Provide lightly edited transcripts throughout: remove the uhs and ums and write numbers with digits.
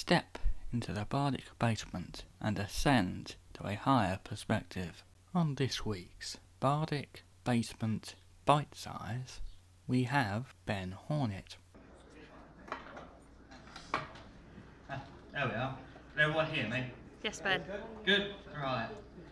step into the bardic basement and ascend to a higher perspective. On this week's Bardic Basement Bite Size, we have Ben Hornet. There we are. Can everyone hear me? Yes, Ben. Good? Right.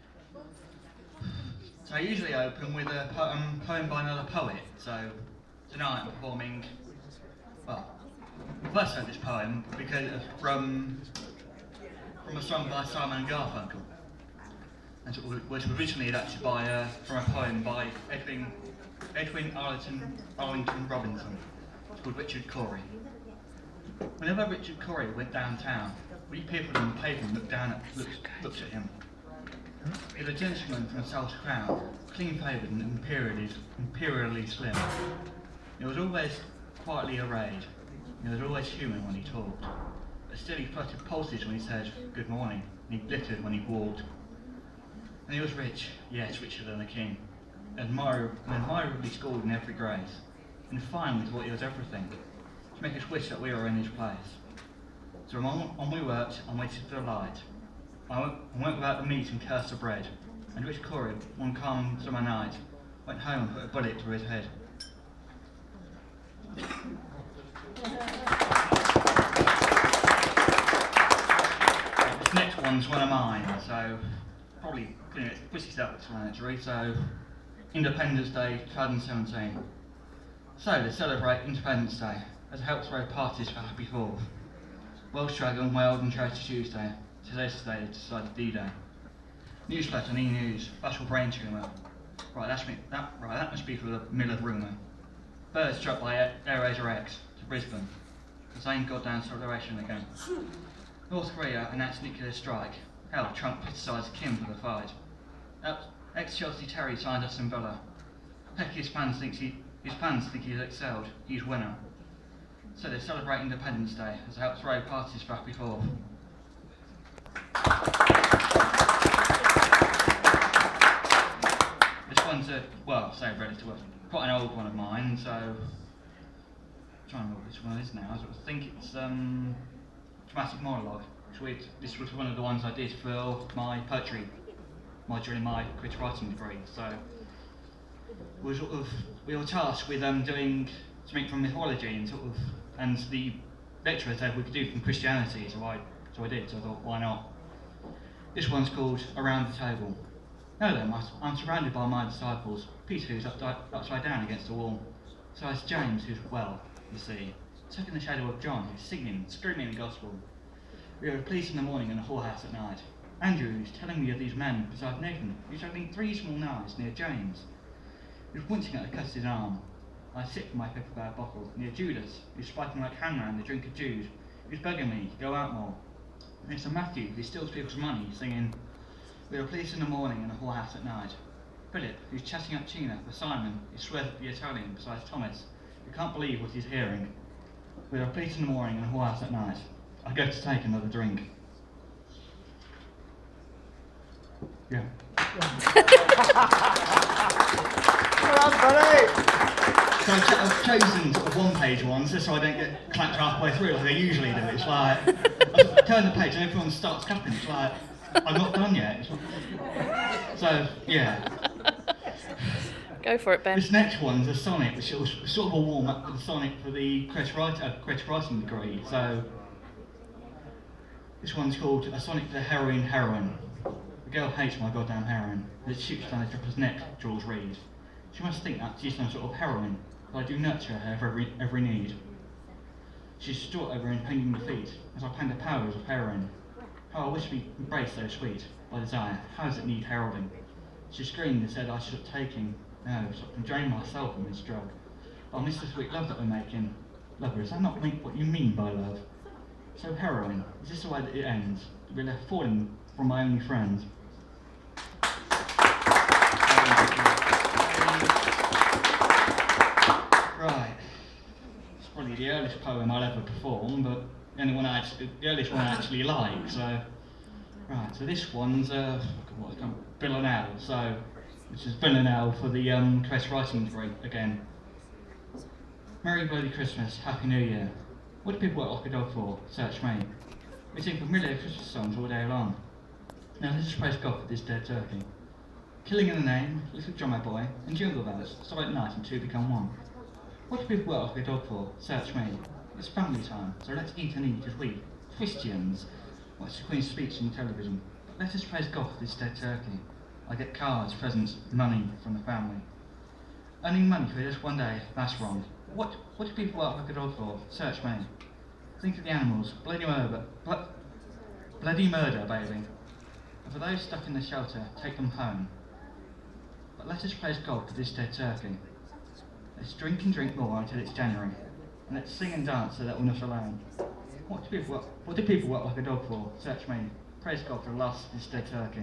So I usually open with a poem by another poet. So tonight I'm performing, well, first I wrote this poem because from a song by Simon and Garfunkel, and which was originally adapted from a poem by Edwin Arlington Robinson. It's called Richard Cory. Whenever Richard Cory went downtown, we people on the pavement looked at him. He was a gentleman from the South Crown, clean-favoured and imperially slim. He was always quietly arrayed. He was always human when he talked. But still he fluttered pulses when he said good morning, and he glittered when he walked. And he was rich, yes, richer than a king, admirably schooled in every grace, and fine with what he was everything, to make us wish that we were in his place. So on we worked and waited for the light. I went without the meat and cursed the bread, and Richard Cory, one calm summer night, went home and put a bullet through his head. This next one's one of mine, so probably pretty self-explanatory. So, Independence Day 2017. So, to celebrate Independence Day, as it helps throw parties for Happy 4th. Welsh Dragon wailed on Charity Tuesday. Today's the day they decided D-Day. Newsflash on E-News, facial brain tumour. Right, that must be for the Miller rumour. Birds struck by AirAsia X to Brisbane. The same goddamn celebration again. North Korea announced nuclear strike. Hell, Trump criticised Kim for the fight. Ex-Chelsea Terry signed Aston Villa. Pecky's fans think he's excelled. He's winner. So they celebrate Independence Day as they help throw parties for Happy 4th. This one's quite an old one of mine, so I'm trying to remember which one it is now. I think it's dramatic monologue. This was one of the ones I did for my poetry during my creative writing degree. So we were tasked with doing something from mythology and the lecturer said we could do from Christianity, so I did. So I thought, why not? This one's called Around the Table. Hello there, I'm surrounded by my disciples. Peter, who's upside down against the wall. So it's James, who's well, you see, stuck in the shadow of John, who's singing, screaming the gospel. We are a police in the morning and a whorehouse at night. Andrew, who's telling me of these men beside Nathan, who's juggling 3 small knives near James. Who's pointing at the custard arm. I sit for my pepper bear bottle near Judas, who's spiking like Hannah and the drink of Jude, who's begging me to go out more. And it's a Matthew, who steals people's money, singing, we are police in the morning and a whorehouse at night. Philip, who's chatting up Tina for Simon, who swears at the Italian besides Thomas, who can't believe what he's hearing. We are police in the morning and a whorehouse at night. I go to take another drink. Yeah. Well done, buddy! So I've chosen sort of one-page ones just so I don't get clapped halfway through like I usually do. It's like, I turn the page and everyone starts clapping. It's like, I'm not done yet. So, yeah. Go for it, Ben. This next one's a sonnet, which was sort of a warm-up for the sonnet for the creative writing degree. So, this one's called A Sonnet to the Heroine. The girl hates my goddamn heroine. As it shoots down the dripper's neck, Jules reads. She must think that she's some sort of heroine, but I do nurture her of every need. She's distraught over impending defeat, as I plan the powers of heroine. How I wish we embraced so sweet, by desire, how does it need heralding? She screamed and said I should stop taking, no, stop enjoying myself in this drug. Oh, Mr. Sweet Love that we're making. Lover, is that not what you mean by love? So heroine, is this the way that it ends? To be left falling from my only friend? Right, it's probably the earliest poem I'll ever perform, but the earliest one I actually like. So, right, so this one's Villanelle. So, which is Villanelle for the creative writing degree again. Merry Bloody Christmas, Happy New Year. What do people at Ocadog for? Search me. We sing familiar Christmas songs all day long. Now let us praise God for this dead turkey. Killing in the name, Little Drummer Boy, and Jingle Bells, Silent Night and two become one. What do people work like a dog for? Search me. It's family time, so let's eat and eat as we, Christians, watch the Queen's speech on television. But let us praise God for this dead turkey. I get cards, presents, money from the family. Earning money for just one day, that's wrong. What do people work like a dog for? Search me. Think of the animals, bloody murder, baby. And for those stuck in the shelter, take them home. But let us praise God for this dead turkey. Let's drink and drink more until it's January. And let's sing and dance so that we're not alone. What do people work like a dog for? Search me. Praise God for the loss of this dead turkey.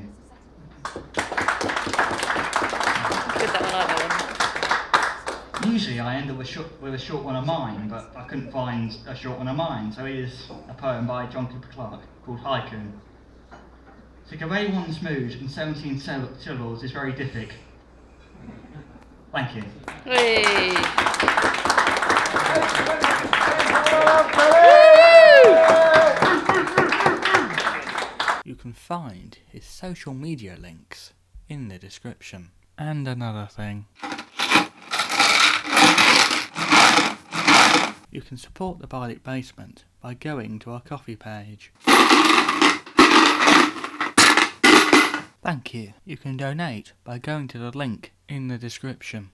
Good, that one, I like that Usually I end up with a short one of mine, but I couldn't find a short one of mine, so here's a poem by John Cooper Clarke called Haiku. To convey one's mood in 17 syllables is very difficult. Thank you. one. Hey. You can find his social media links in the description. And another thing, you can support the Bardic Basement by going to our Ko-fi page. Thank you. You can donate by going to the link in the description.